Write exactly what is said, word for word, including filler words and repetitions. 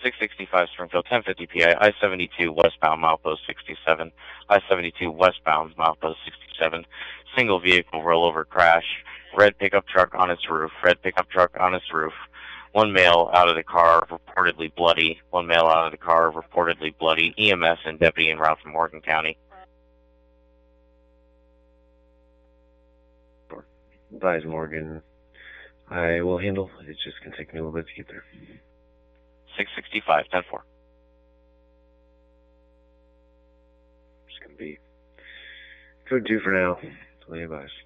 six sixty-five Springfield, ten fifty P I, I seventy-two westbound, milepost sixty-seven, I seventy-two westbound, milepost sixty-seven, single vehicle rollover crash, red pickup truck on its roof, red pickup truck on its roof, one male out of the car, reportedly bloody, one male out of the car, reportedly bloody, E M S and deputy en route from Morgan County. Advise Morgan. I will handle. It's just going to take me a little bit to get there. six sixty-five, ten four. Just going to be code two for now. Fully advised.